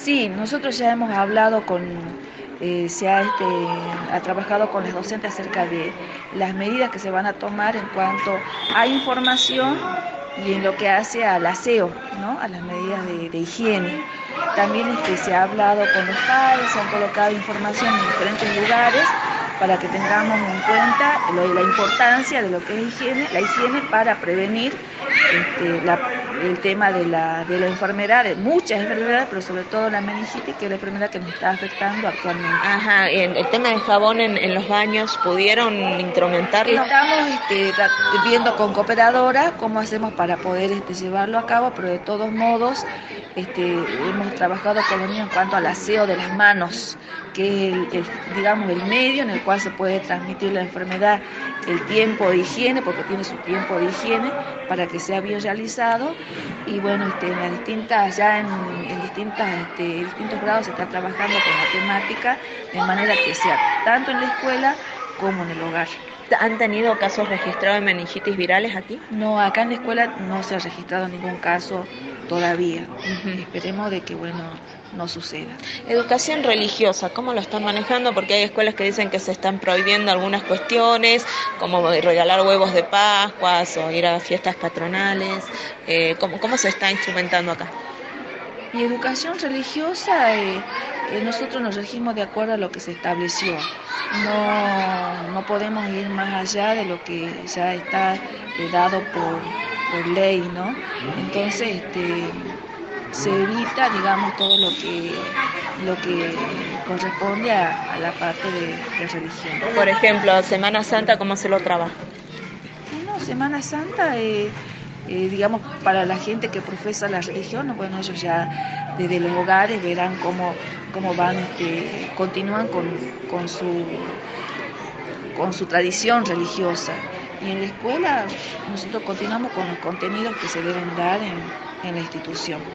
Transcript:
Sí, nosotros ya hemos hablado ha trabajado con los docentes acerca de las medidas que se van a tomar en cuanto a información y en lo que hace al aseo, ¿no? A las medidas de higiene. También se ha hablado con los padres, se han colocado información en diferentes lugares para que tengamos en cuenta la importancia de lo que es la higiene para prevenir el tema de la enfermedad, de muchas enfermedades, pero sobre todo la meningitis, que es la enfermedad que nos está afectando actualmente. Ajá, en el tema del jabón en los baños, ¿pudieron instrumentarlo? Estamos viendo con cooperadoras cómo hacemos para poder llevarlo a cabo, pero de todos modos hemos trabajado con los niños en cuanto al aseo de las manos, que es el medio en el cual se puede transmitir la enfermedad, el tiempo de higiene, porque tiene su tiempo de higiene, para que sea bien realizado. Y bueno, en distintos grados se está trabajando con la temática, de manera que sea tanto en la escuela como en el hogar. ¿Han tenido casos registrados de meningitis virales aquí? No, acá en la escuela no se ha registrado ningún caso todavía. Esperemos de que, no suceda. Educación religiosa, ¿cómo lo están manejando? Porque hay escuelas que dicen que se están prohibiendo algunas cuestiones, como regalar huevos de Pascuas o ir a fiestas patronales. ¿Cómo se está instrumentando acá? Y educación religiosa, nosotros nos regimos de acuerdo a lo que se estableció. No podemos ir más allá de lo que ya está dado por ley, ¿no? Entonces, se evita, todo lo que corresponde a la parte de religión. Por ejemplo, Semana Santa, ¿cómo se lo trabaja? No, Semana Santa, para la gente que profesa la religión, bueno, ellos ya desde los hogares verán cómo van, continúan con su tradición religiosa. Y en la escuela nosotros continuamos con los contenidos que se deben dar en la institución.